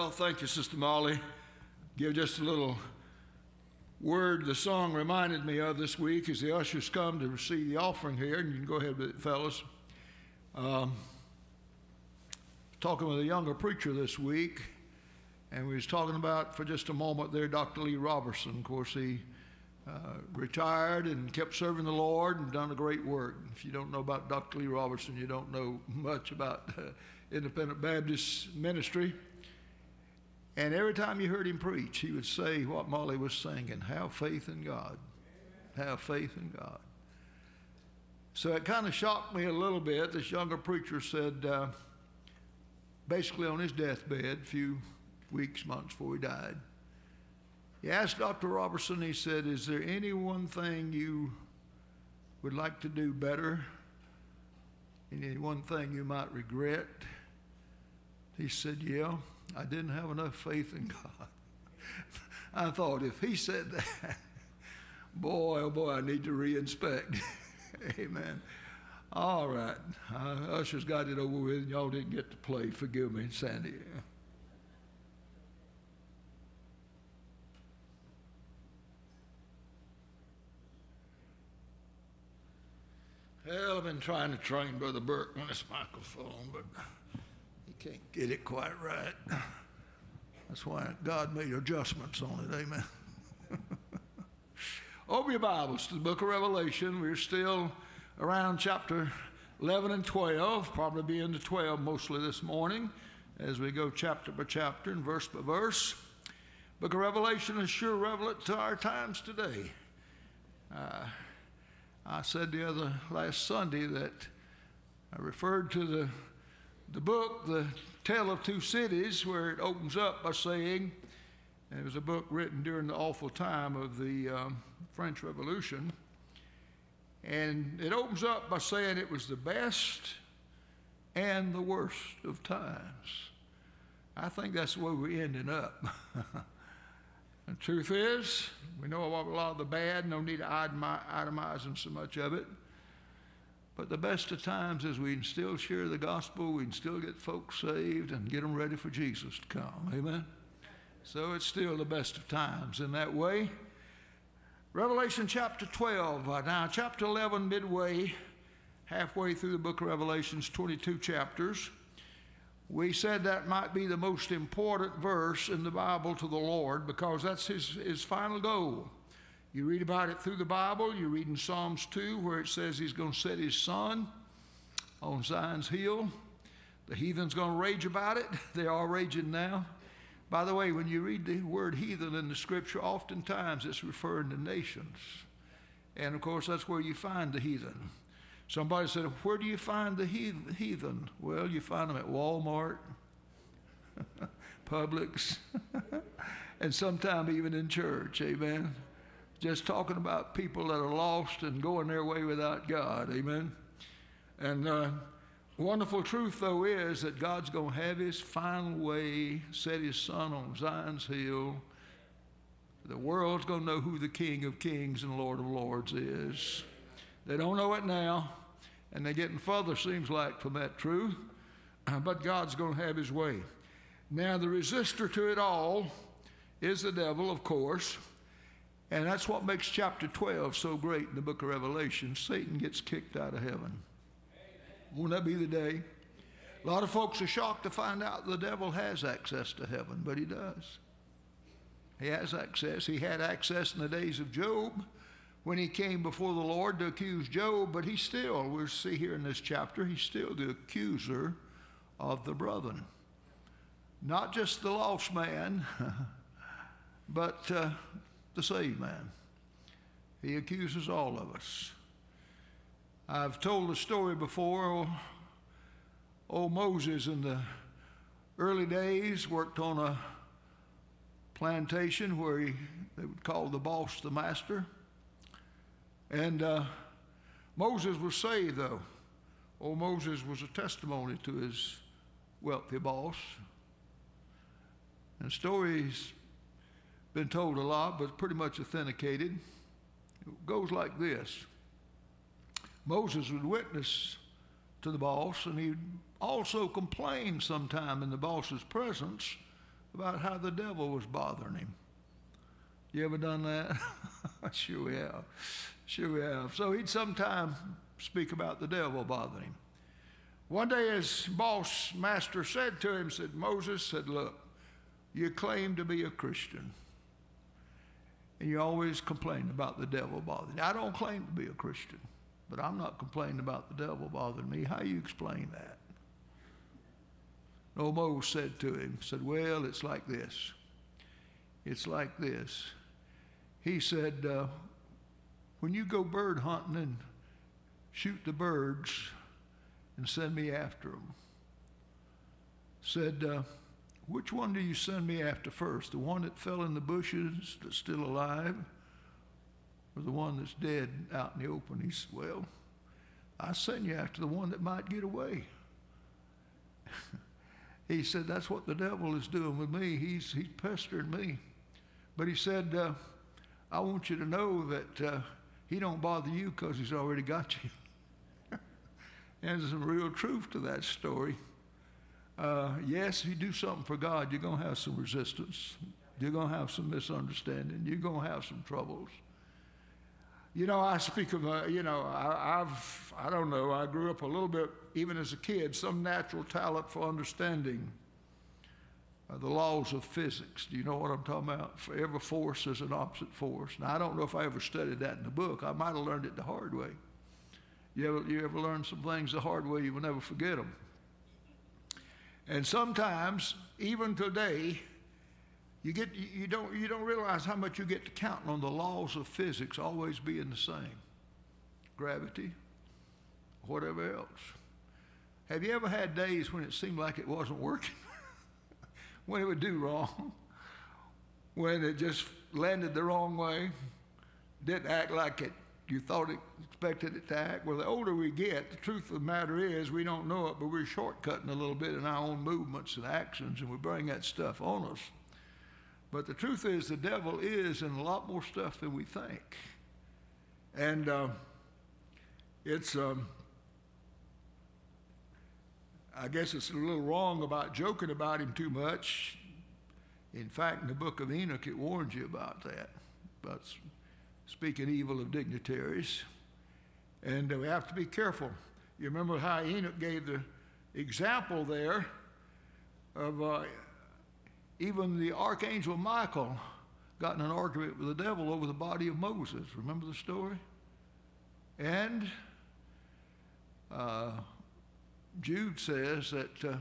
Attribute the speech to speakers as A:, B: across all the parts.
A: Well, thank you, Sister Molly. Give just a little word the song reminded me of this week as the ushers come to receive the offering here, and you can go ahead with it, fellas. Talking with a younger preacher this week, and we was talking about for just a moment there Dr. Lee Roberson. Of course, he retired and kept serving the Lord and done a great work. If you don't know about Dr. Lee Roberson, you don't know much about Independent Baptist ministry. And every time you heard him preach, he would say what Molly was singing, have faith in God. Have faith in God. So it kind of shocked me a little bit. This younger preacher said, basically on his deathbed, a few weeks, months before he died, he asked Dr. Roberson, he said, is there any one thing you would like to do better? Any one thing you might regret? He said, yeah, I didn't have enough faith in God. I thought, if he said that, boy, oh boy, I need to re-inspect. Amen. All right. Ushers got it over with, and y'all didn't get to play. Forgive me, Sandy. Well, I've been trying to train Brother Burke on this microphone, but he can't get it quite right. That's why God made adjustments on it, amen. Open your Bibles to the book of Revelation. We're still around chapter 11 and 12, probably be into 12 mostly this morning as we go chapter by chapter and verse by verse. Book of Revelation is sure relevant to our times today. I said last Sunday that I referred to the book, The Tale of Two Cities, where it opens up by saying, and it was a book written during the awful time of the French Revolution, and it opens up by saying it was the best and the worst of times. I think that's the way we're ending up. The truth is, we know a lot of the bad, no need to itemizing so much of it. But the best of times is we can still share the gospel, we can still get folks saved and get them ready for Jesus to come. Amen? So it's still the best of times in that way. Revelation chapter 12. Now, chapter 11, midway, halfway through the book of Revelation's 22 chapters. We said that might be the most important verse in the Bible to the Lord because that's his final goal. You read about it through the Bible. You read in Psalms 2 where it says he's going to set his sun on Zion's hill. The heathen's going to rage about it. They are raging now. By the way, when you read the word heathen in the scripture, oftentimes it's referring to nations. And of course, that's where you find the heathen. Somebody said, where do you find the heathen? Well, you find them at Walmart, Publix, and sometimes even in church, amen? Just talking about people that are lost and going their way without God, amen? And wonderful truth, though, is that God's going to have his final way, set his son on Zion's hill. The world's going to know who the King of Kings and Lord of Lords is. They don't know it now, and they're getting further, seems like, from that truth. But God's going to have his way. Now, the resistor to it all is the devil, of course. And that's what makes chapter 12 so great in the book of Revelation. Satan gets kicked out of heaven. Won't that be the day? A lot of folks are shocked to find out the devil has access to heaven, but he does. He has access. He had access in the days of Job when he came before the Lord to accuse Job, but he's still, we'll see here in this chapter, he's still the accuser of the brethren. Not just the lost man, but the saved man. He accuses all of us. I've told the story before. Old Moses in the early days worked on a plantation where they would call the boss the master. And Moses was saved, though. Old Moses was a testimony to his wealthy boss. And the story's been told a lot, but pretty much authenticated. It goes like this. Moses would witness to the boss, and he'd also complain sometime in the boss's presence about how the devil was bothering him. You ever done that? Sure we have. Sure we have. So he'd sometime speak about the devil bothering him. One day his boss, master, said to him, said, Moses, said, look, you claim to be a Christian, and you always complain about the devil bothering you. I don't claim to be a Christian, but I'm not complaining about the devil bothering me. How you explain that? Old Moses said to him, said, well, it's like this. It's like this. He said, when you go bird hunting and shoot the birds and send me after them, said, which one do you send me after first? The one that fell in the bushes that's still alive, or the one that's dead out in the open? He said, well, I send you after the one that might get away. He said, that's what the devil is doing with me. He's pestering me. But he said, I want you to know that he don't bother you because he's already got you. And there's some real truth to that story. Yes, you do something for God, you're going to have some resistance. You're going to have some misunderstanding. You're going to have some troubles. You know, I speak of, I don't know, I grew up a little bit, even as a kid, some natural talent for understanding the laws of physics. Do you know what I'm talking about? For every force, there's an opposite force. Now, I don't know if I ever studied that in the book. I might have learned it the hard way. You ever learn some things the hard way, you will never forget them. And sometimes, even today, you don't realize how much you get to counting on the laws of physics always being the same. Gravity, whatever else. Have you ever had days when it seemed like it wasn't working? When it would do wrong? When it just landed the wrong way? Didn't act like it you thought it expected it to act? Well, the older we get, the truth of the matter is we don't know it, but we're shortcutting a little bit in our own movements and actions, and we bring that stuff on us. But the truth is the devil is in a lot more stuff than we think. And I guess it's a little wrong about joking about him too much. In fact, in the book of Enoch, it warns you about that, about speaking evil of dignitaries. And we have to be careful. You remember how Enoch gave the example there of even the archangel Michael got in an argument with the devil over the body of Moses. Remember the story? And Jude says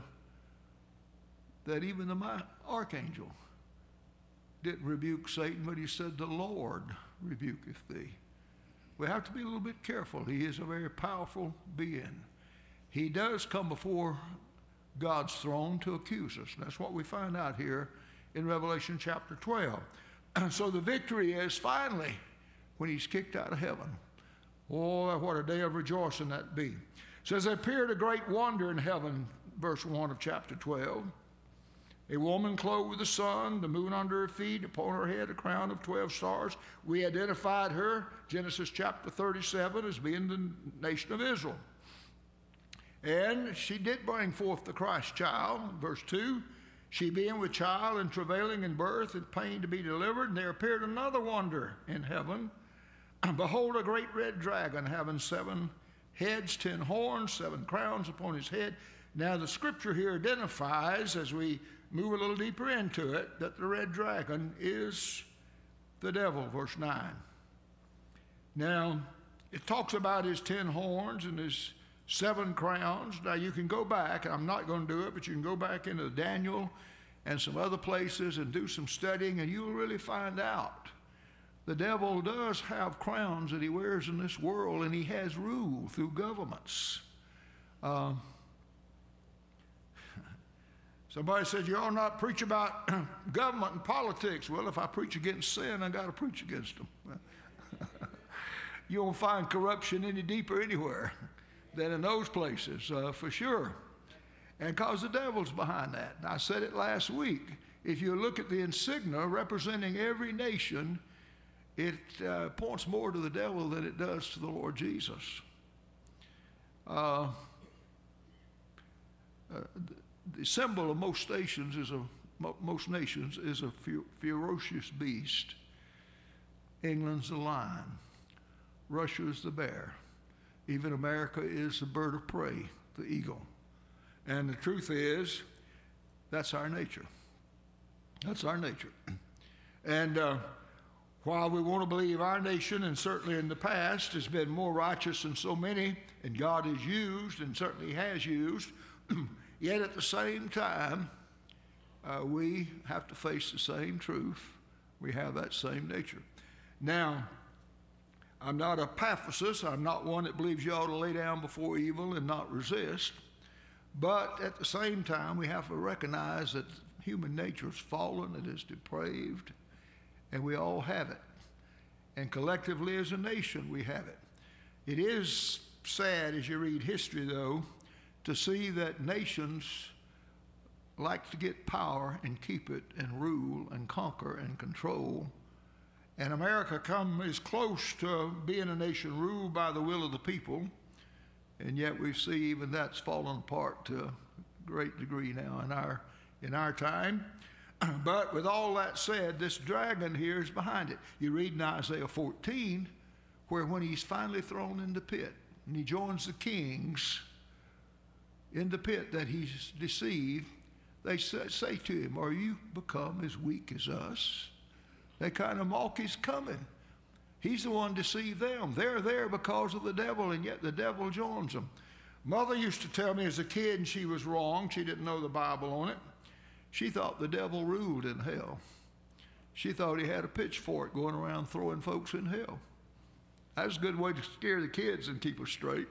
A: that even the archangel didn't rebuke Satan, but he said, the Lord rebuketh thee. We have to be a little bit careful. He is a very powerful being. He does come before God's throne to accuse us. That's what we find out here in Revelation chapter 12. So the victory is finally when he's kicked out of heaven. Oh, what a day of rejoicing that be. It says, there appeared a great wonder in heaven, verse 1 of chapter 12. A woman clothed with the sun, the moon under her feet, upon her head a crown of 12 stars. We identified her, Genesis chapter 37, as being the nation of Israel. And she did bring forth the Christ child, verse 2. She being with child and travailing in birth and pain to be delivered. And there appeared another wonder in heaven. Behold, a great red dragon having 7 heads, 10 horns, 7 crowns upon his head. Now the scripture here identifies, as we move a little deeper into it, that the red dragon is the devil, verse 9. Now, it talks about his 10 horns and his 7 crowns. Now, you can go back, and I'm not going to do it, but you can go back into Daniel and some other places and do some studying, and you'll really find out. The devil does have crowns that he wears in this world, and he has rule through governments. Somebody said, you ought not preach about government and politics. Well, if I preach against sin, I got to preach against them. You won't find corruption any deeper anywhere than in those places, for sure. And because the devil's behind that. And I said it last week. If you look at the insignia representing every nation, it points more to the devil than it does to the Lord Jesus. The symbol of most stations is a most nations, is a ferocious beast. England's the lion. Russia's the bear. Even America is the bird of prey, the eagle. And the truth is, that's our nature. That's our nature. And while we want to believe our nation, and certainly in the past, has been more righteous than so many, and God has used, and certainly has used, yet at the same time, we have to face the same truth. We have that same nature. Now, I'm not a pacifist. I'm not one that believes you ought to lay down before evil and not resist. But at the same time, we have to recognize that human nature is fallen, it is depraved, and we all have it. And collectively as a nation, we have it. It is sad as you read history, though, to see that nations like to get power and keep it and rule and conquer and control. And America is close to being a nation ruled by the will of the people, and yet we see even that's fallen apart to a great degree now in our time. But with all that said, this dragon here is behind it. You read in Isaiah 14, where when he's finally thrown in the pit, and he joins the kings in the pit that he's deceived, they say to him, "Are you become as weak as us?" They kind of mock his coming. He's the one deceived them. They're there because of the devil, and yet the devil joins them. Mother used to tell me as a kid, and she was wrong. She didn't know the Bible on it. She thought the devil ruled in hell. She thought he had a pitchfork going around throwing folks in hell. That's a good way to scare the kids and keep us straight.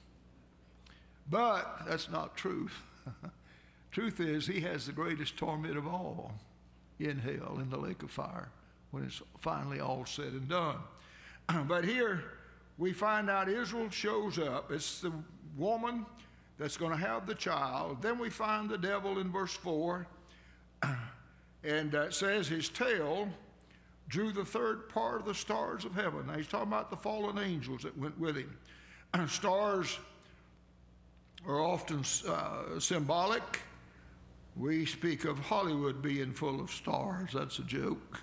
A: But that's not truth. Truth is, he has the greatest torment of all in hell, in the lake of fire, when it's finally all said and done. But here we find out Israel shows up. It's the woman that's going to have the child. Then we find the devil in verse 4. And it says his tail drew the third part of the stars of heaven. Now he's talking about the fallen angels that went with him. Stars are often symbolic. We speak of Hollywood being full of stars. That's a joke.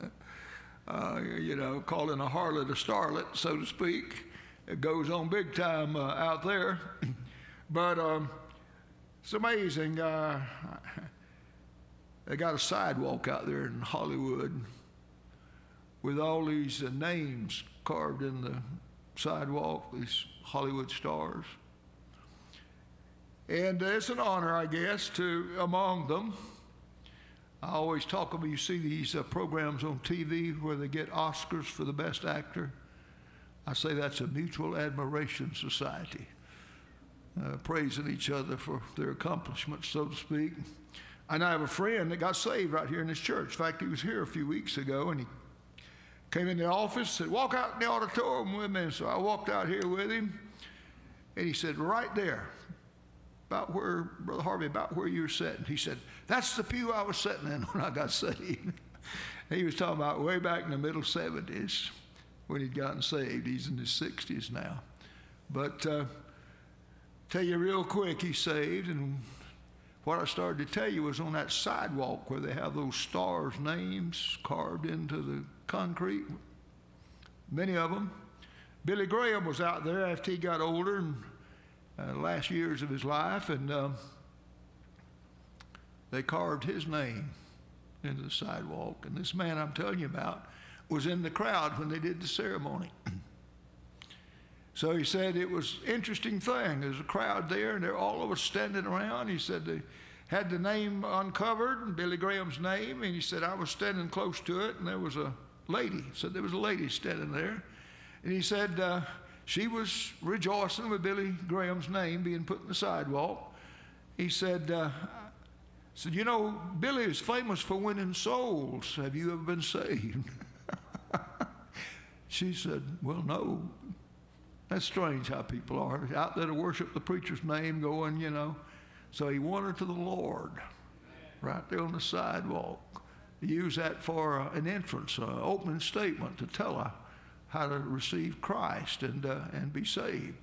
A: Calling a harlot a starlet, so to speak. It goes on big time out there. But it's amazing. They got a sidewalk out there in Hollywood with all these names carved in the sidewalk, these Hollywood stars. And it's an honor, I guess, to among them. I always talk about, you see these programs on TV where they get Oscars for the best actor. I say that's a mutual admiration society, praising each other for their accomplishments, so to speak. And I have a friend that got saved right here in this church. In fact, he was here a few weeks ago, and he came in the office, said, "Walk out in the auditorium with me." And so I walked out here with him, and he said, "Right there, about where, Brother Harvey, about where you're sitting." He said, "That's the pew I was sitting in when I got saved." He was talking about way back in the middle 70s when he'd gotten saved. He's in his 60s now. But tell you real quick, he's saved, and what I started to tell you was on that sidewalk where they have those stars' names carved into the concrete, many of them. Billy Graham was out there after he got older and last years of his life, and they carved his name into the sidewalk. And this man I'm telling you about was in the crowd when they did the ceremony. So he said it was an interesting thing. There's a crowd there, and they're all of us standing around. He said they had the name uncovered, and Billy Graham's name, and he said I was standing close to it, and there was a lady. He said there was a lady standing there. And he said she was rejoicing with Billy Graham's name being put in the sidewalk. He said, "You know, Billy is famous for winning souls. Have you ever been saved?" She said, "Well, no." That's strange how people are out there to worship the preacher's name going, So he won her to the Lord right there on the sidewalk. He used that for an entrance, an opening statement to tell her how to receive Christ and be saved.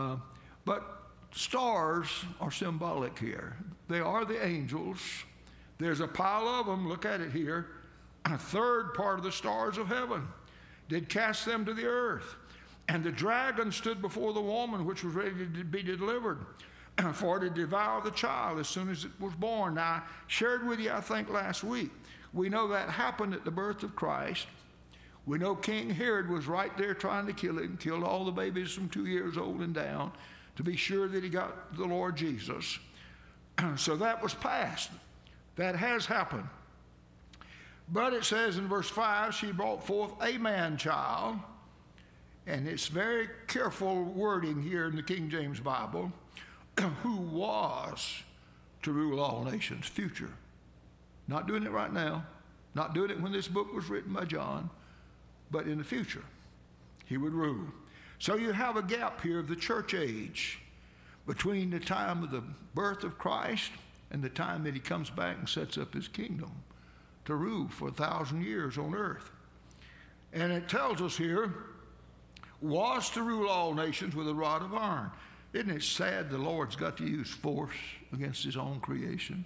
A: But stars are symbolic here. They are the angels There's a pile of them. Look at it here. A third part of the stars of heaven did cast them to the earth. And the dragon stood before the woman which was ready to be delivered, for to devour the child as soon as it was born. Now, I shared with you, I think, last week. We know that happened at the birth of Christ. We know King Herod was right there trying to kill him, killed all the babies from 2 years old and down to be sure that he got the Lord Jesus. So that was past. That has happened. But it says in verse 5, she brought forth a man-child, and it's very careful wording here in the King James Bible, who was to rule all nations, future. Not doing it right now, not doing it when this book was written by John, but in the future, he would rule. So you have a gap here of the church age between the time of the birth of Christ and the time that he comes back and sets up his kingdom to rule for 1,000 years on earth. And it tells us here, was to rule all nations with a rod of iron. Isn't it sad the Lord's got to use force against his own creation?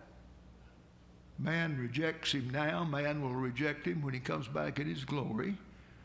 A: Man rejects him now. Man will reject him when he comes back in his glory.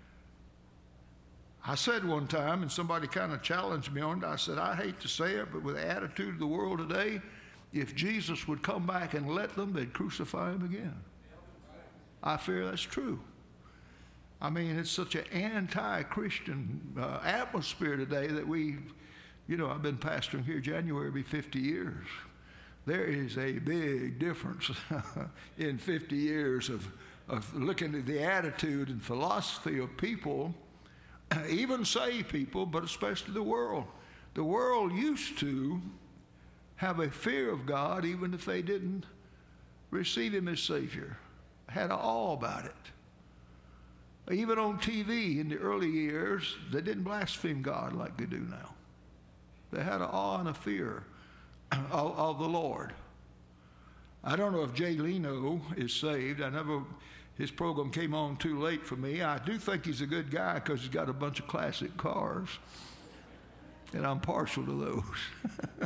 A: I said one time, and somebody kind of challenged me on it, I said, I hate to say it, but with the attitude of the world today, if Jesus would come back and let them, they'd crucify him again. I fear that's true. I mean, it's such an anti-Christian atmosphere today that I've been pastoring here, January will be 50 years. There is a big difference in 50 years of looking at the attitude and philosophy of people, even saved people, but especially the world. The world used to have a fear of God even if they didn't receive him as Savior. Had an awe about it. Even on TV in the early years, they didn't blaspheme God like they do now. They had an awe and a fear of the Lord. I don't know if Jay Leno is saved. His program came on too late for me. I do think he's a good guy because he's got a bunch of classic cars, and I'm partial to those.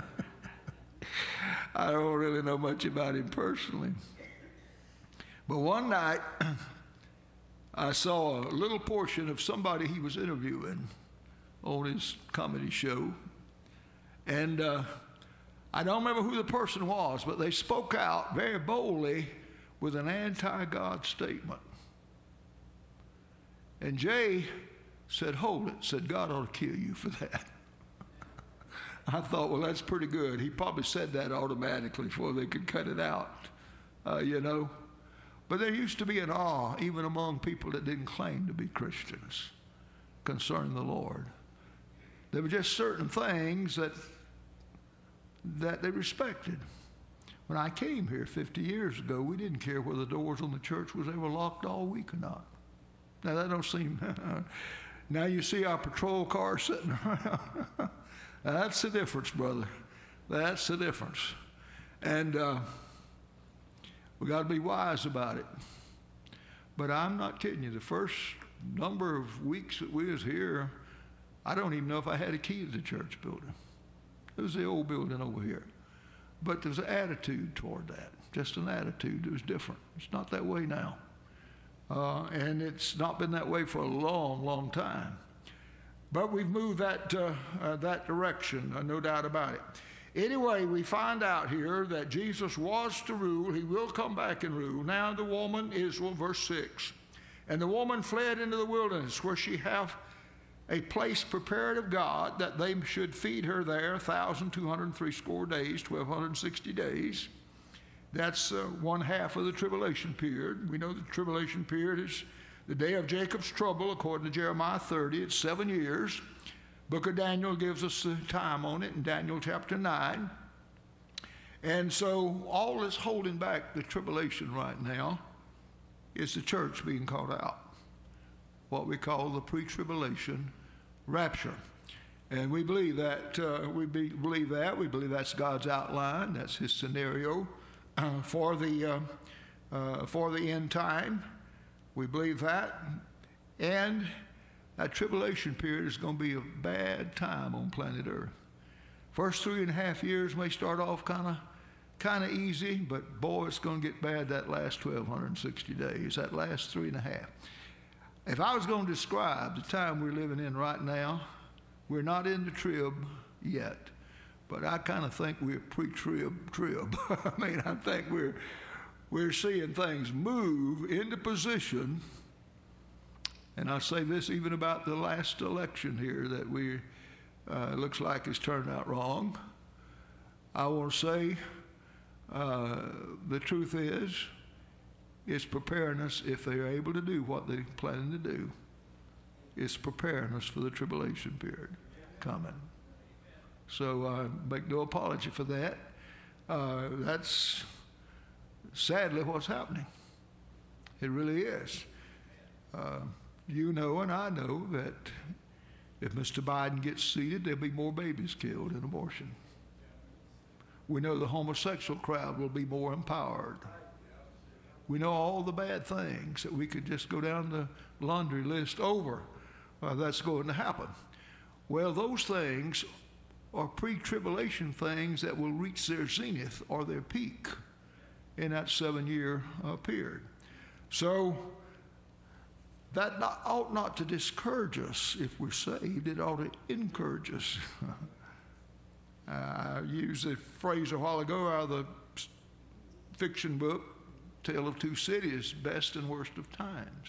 A: I don't really know much about him personally. But one night, I saw a little portion of somebody he was interviewing on his comedy show. And I don't remember who the person was, but they spoke out very boldly with an anti-God statement. And Jay said, hold it, said, God ought to kill you for that. I thought, well, that's pretty good. He probably said that automatically before they could cut it out, But there used to be an awe, even among people that didn't claim to be Christians, concerning the Lord. There were just certain things that they respected. When I came here 50 years ago, we didn't care whether the doors on the church was ever locked all week or not. Now, that don't seem... Now you see our patrol cars sitting around. That's the difference, brother. That's the difference. And we got to be wise about it. But I'm not kidding you. The first number of weeks that we was here, I don't even know if I had a key to the church building. It was the old building over here. But there's an attitude toward that. Just an attitude. It was different. It's not that way now. And it's not been that way for a long, long time. But we've moved that direction, no doubt about it. Anyway, we find out here that Jesus was to rule. He will come back and rule. Now the woman, Israel, verse 6. And the woman fled into the wilderness, where she hath a place prepared of God, that they should feed her there 1,260 days, 1,260 days. That's one half of the tribulation period. We know the tribulation period is the day of Jacob's trouble, according to Jeremiah 30. It's 7 years. Book of Daniel gives us the time on it in Daniel chapter 9. And so all that's holding back the tribulation right now is the church being called out. What we call the pre-tribulation rapture. And we believe that. We believe that's God's outline. That's his scenario for the end time. We believe that. And that tribulation period is going to be a bad time on planet Earth. First 3.5 years may start off kind of kind of easy, but boy, it's going to get bad that last 1,260 days, that last 3.5. If I was going to describe the time we're living in right now, we're not in the trib yet, but I kind of think we're pre-trib. I mean, I think we're seeing things move into position. And I say this even about the last election here that we looks like it's turned out wrong. I want to say the truth is, it's preparing us if they're able to do what they're planning to do. It's preparing us for the tribulation period coming. So make no apology for that. That's sadly what's happening. It really is. You know and I know that if Mr. Biden gets seated, there'll be more babies killed in abortion. We know the homosexual crowd will be more empowered. We know all the bad things that we could just go down the laundry list over. That's going to happen. Well, those things are pre-tribulation things that will reach their zenith or their peak in that 7-year period. So that ought not to discourage us if we're saved. It ought to encourage us. I used a phrase a while ago out of the fiction book, Tale of Two Cities, Best and Worst of Times.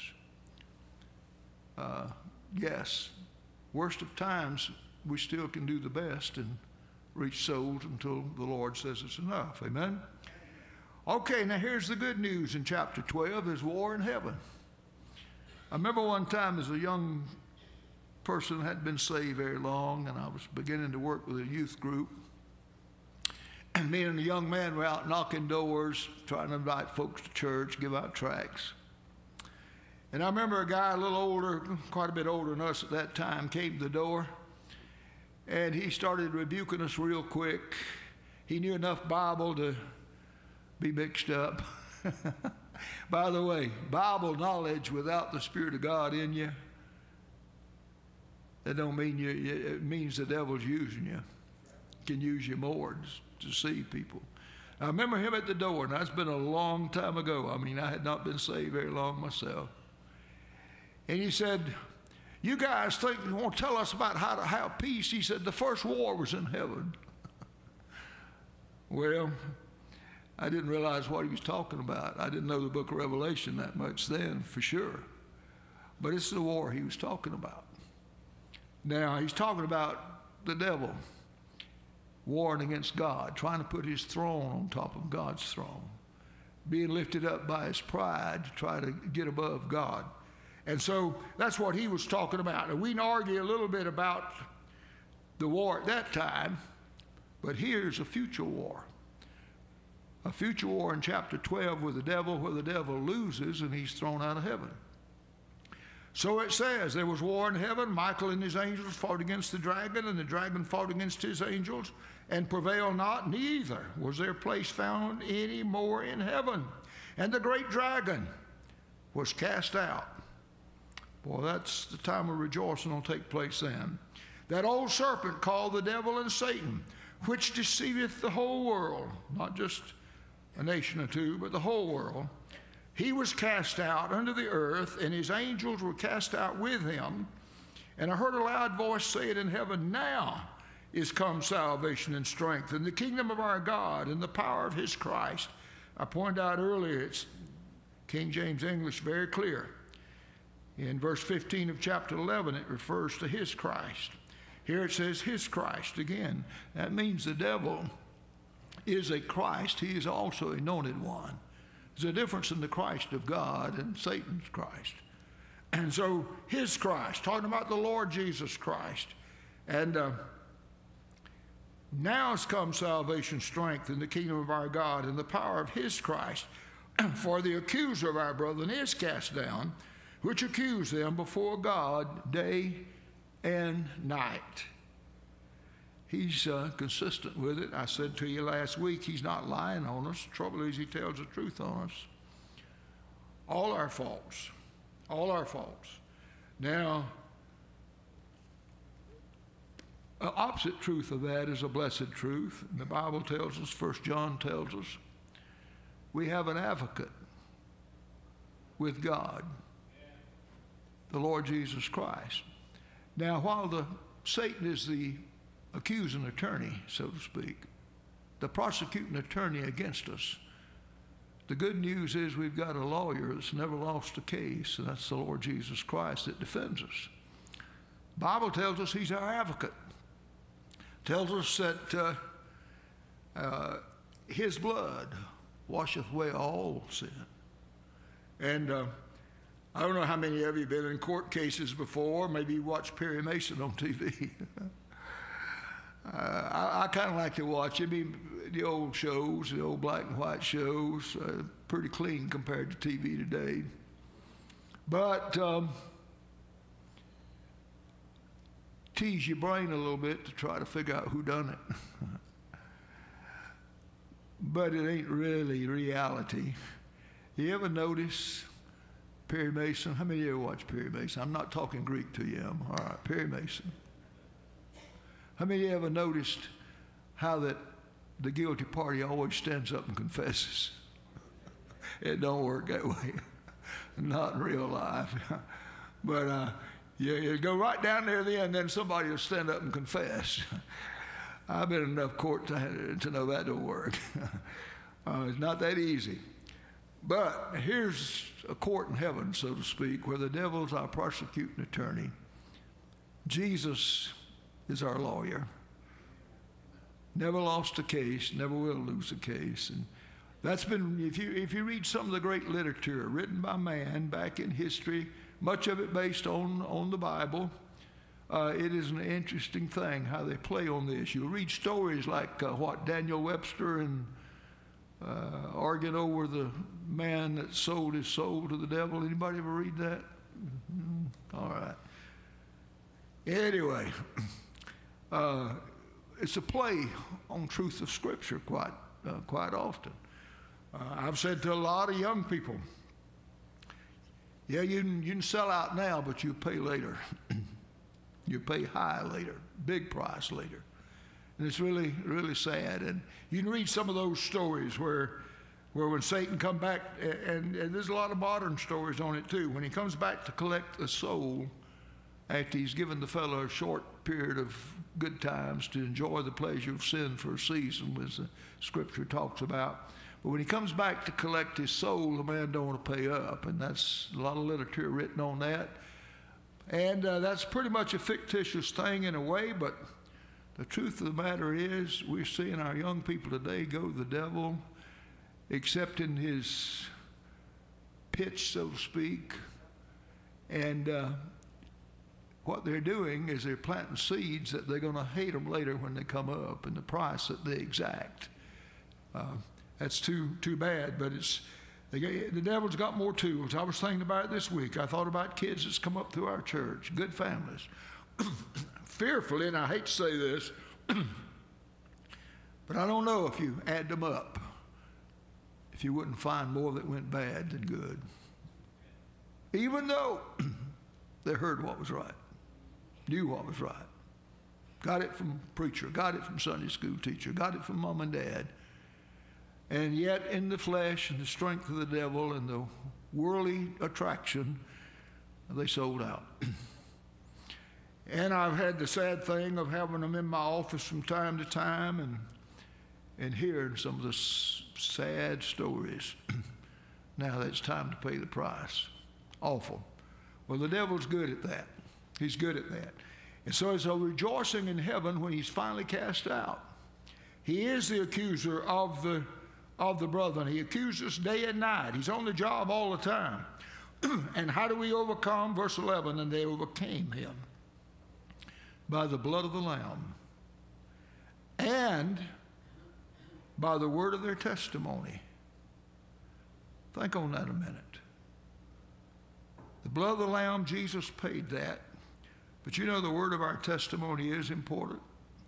A: Yes, worst of times, we still can do the best and reach souls until the Lord says it's enough. Amen? Okay, now here's the good news in chapter 12. There's war in heaven. I remember one time as a young person, hadn't been saved very long, and I was beginning to work with a youth group. And me and a young man were out knocking doors, trying to invite folks to church, give out tracts. And I remember a guy a little older, quite a bit older than us at that time, came to the door, and he started rebuking us real quick. He knew enough Bible to be mixed up. By the way, Bible knowledge without the Spirit of God in you, that don't mean it means the devil's using you. Can use you more to deceive people. I remember him at the door, and that's been a long time ago. I mean, I had not been saved very long myself. And he said, you guys think you want to tell us about how to have peace? He said, the first war was in heaven. Well, I didn't realize what he was talking about. I didn't know the book of Revelation that much then, for sure. But it's the war he was talking about. Now, he's talking about the devil warring against God, trying to put his throne on top of God's throne, being lifted up by his pride to try to get above God. And so that's what he was talking about. And we can argue a little bit about the war at that time, but here's a future war. A future war in chapter 12 with the devil, where the devil loses and he's thrown out of heaven. So it says, there was war in heaven. Michael and his angels fought against the dragon, and the dragon fought against his angels, and prevailed not, neither was their place found any more in heaven. And the great dragon was cast out. Boy, that's the time of rejoicing will take place then. That old serpent called the devil and Satan, which deceiveth the whole world, not just a nation or two, but the whole world. He was cast out under the earth, and his angels were cast out with him. And I heard a loud voice say it in heaven, now is come salvation and strength, and the kingdom of our God, and the power of his Christ. I pointed out earlier, it's King James English, very clear. In verse 15 of chapter 11, it refers to his Christ. Here it says his Christ again. That means the devil is a Christ. He is also a anointed one. There's a difference in the Christ of God and Satan's Christ. And so his Christ, talking about the Lord Jesus Christ. And now has come salvation, strength, in the kingdom of our God, and the power of his Christ. For the accuser of our brethren is cast down, which accuse them before God day and night. He's consistent with it. I said to you last week, he's not lying on us. The trouble is he tells the truth on us. All our faults. All our faults. Now, Opposite truth of that is a blessed truth. And the Bible tells us, 1 John tells us, we have an advocate with God, the Lord Jesus Christ. Now, while Satan is the accusing attorney, so to speak, the prosecuting attorney against us, the good news is we've got a lawyer that's never lost a case, and that's the Lord Jesus Christ that defends us. The Bible tells us he's our advocate. Tells us that his blood washeth away all sin. And I don't know how many of you have been in court cases before. Maybe you watched Perry Mason on TV. I kind of like to watch it. The old shows, the old black and white shows, pretty clean compared to TV today. But tease your brain a little bit to try to figure out who done it. But it ain't really reality. You ever notice Perry Mason? How many of you watch Perry Mason? I'm not talking Greek to you. All right, Perry Mason. How many of you ever noticed how that the guilty party always stands up and confesses? It don't work that way. Not in real life. But you go right down there at the end, then somebody will stand up and confess. I've been in enough court to know that don't work. It's not that easy. But here's a court in heaven, so to speak, where the devil's our prosecuting attorney. Jesus is our lawyer. Never lost a case, never will lose a case. And that's been, if you read some of the great literature written by man back in history, much of it based on the Bible, it is an interesting thing how they play on this. You'll read stories like what Daniel Webster and arguing over the man that sold his soul to the devil. Anybody ever read that? Mm-hmm. All right. Anyway, it's a play on truth of Scripture quite often. I've said to a lot of young people, yeah, you can sell out now, but you pay later. You pay high later, big price later. And it's really, really sad. And you can read some of those stories where when Satan come back, and there's a lot of modern stories on it too, when he comes back to collect a soul after he's given the fellow a short period of good times to enjoy the pleasure of sin for a season, as the Scripture talks about. But when he comes back to collect his soul, the man don't want to pay up. And that's a lot of literature written on that. And that's pretty much a fictitious thing in a way, but the truth of the matter is we're seeing our young people today go to the devil, accepting his pitch, so to speak. And what they're doing is they're planting seeds that they're going to hate them later when they come up and the price that they exact. That's too bad, but the devil's got more tools. I was thinking about it this week. I thought about kids that's come up through our church, good families. Fearfully, and I hate to say this, but I don't know if you add them up, if you wouldn't find more that went bad than good. Even though they heard what was right, knew what was right, got it from preacher, got it from Sunday school teacher, got it from mom and dad. And yet in the flesh and the strength of the devil and the worldly attraction, they sold out. And I've had the sad thing of having them in my office from time to time and hearing some of the sad stories. Now that it's time to pay the price. Awful. Well, the devil's good at that. He's good at that. And so it's a rejoicing in heaven when he's finally cast out. He is the accuser of the brethren. He accuses day and night. He's on the job all the time. And how do we overcome? Verse 11, and they overcame him by the blood of the Lamb and by the word of their testimony. Think on that a minute. The blood of the Lamb, Jesus paid that. But you know the word of our testimony is important.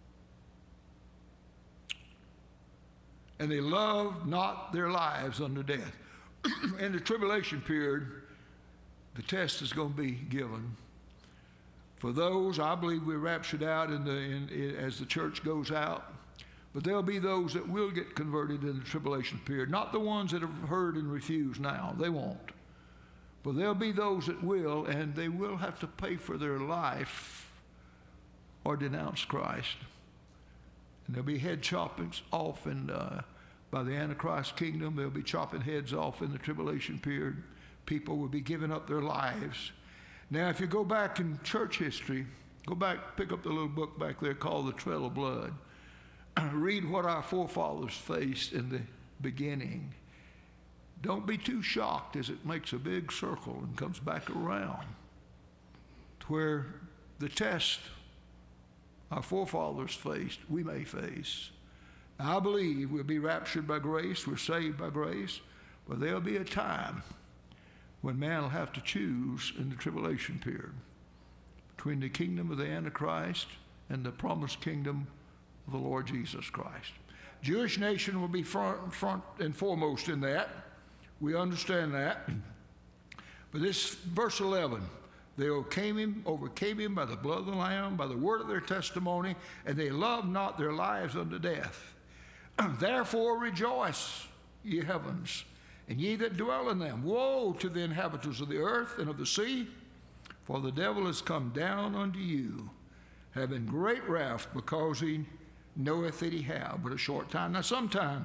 A: And they loved not their lives unto death. In the tribulation period, the test is going to be given. For those, I believe we're raptured out as the church goes out. But there'll be those that will get converted in the tribulation period. Not the ones that have heard and refused now. They won't. But there'll be those that will, and they will have to pay for their life or denounce Christ. And there'll be head choppings off by the Antichrist kingdom. They'll be chopping heads off in the tribulation period. People will be giving up their lives. Now, if you go back in church history, go back, pick up the little book back there called The Trail of Blood. Read what our forefathers faced in the beginning. Don't be too shocked as it makes a big circle and comes back around to where the test our forefathers faced, we may face. Now, I believe we'll be raptured by grace, we're saved by grace, but there'll be a time when man will have to choose in the tribulation period between the kingdom of the Antichrist and the promised kingdom of the Lord Jesus Christ. Jewish nation will be front and foremost in that. We understand that. But this verse 11, they overcame him by the blood of the Lamb, by the word of their testimony, and they loved not their lives unto death. Therefore rejoice, ye heavens, and ye that dwell in them. Woe to the inhabitants of the earth and of the sea, for the devil is come down unto you, having great wrath, because he knoweth that he have but a short time. Now, sometime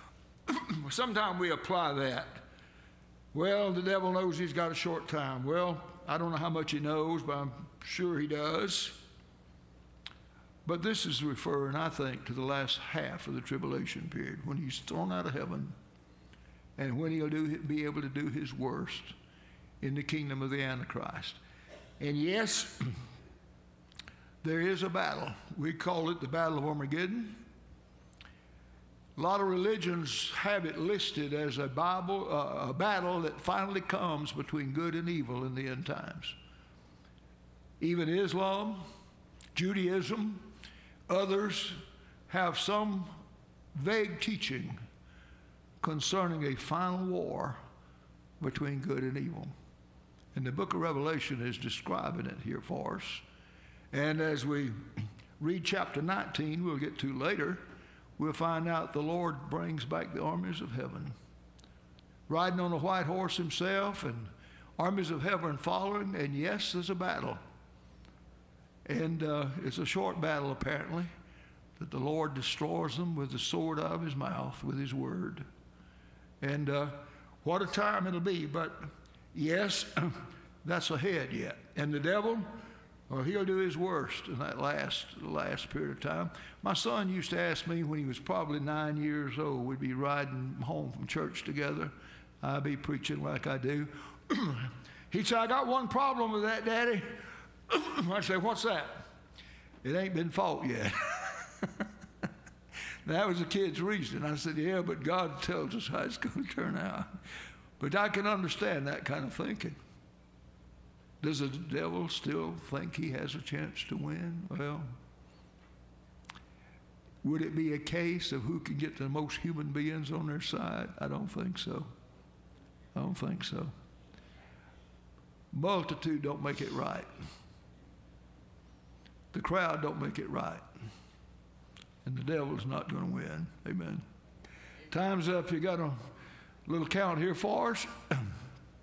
A: we apply that. Well, the devil knows he's got a short time. Well, I don't know how much he knows, but I'm sure he does. But this is referring, I think, to the last half of the tribulation period, when he's thrown out of heaven and when he'll be able to do his worst in the kingdom of the Antichrist. And yes, there is a battle. We call it the Battle of Armageddon. A lot of religions have it listed as a battle that finally comes between good and evil in the end times. Even Islam, Judaism, others have some vague teaching concerning a final war between good and evil. And the book of Revelation is describing it here for us. And as we read chapter 19, we'll get to later, we'll find out the Lord brings back the armies of heaven, riding on a white horse himself, and armies of heaven following, and yes, there's a battle. And it's a short battle, apparently, that the Lord destroys them with the sword out of his mouth, with his word. And what a time it'll be, but yes, that's ahead yet. And the devil, well, he'll do his worst in that last period of time. My son used to ask me when he was probably 9 years old, we'd be riding home from church together. I'd be preaching like I do. He'd say, I got one problem with that, Daddy. I'd say, what's that? It ain't been fought yet. That was the kid's reason. I said, yeah, but God tells us how it's going to turn out. But I can understand that kind of thinking. Does the devil still think he has a chance to win? Well, would it be a case of who can get the most human beings on their side? I don't think so. I don't think so. Multitude don't make it right. The crowd don't make it right. And the devil's not going to win. Amen. Time's up. You got a little count here for us.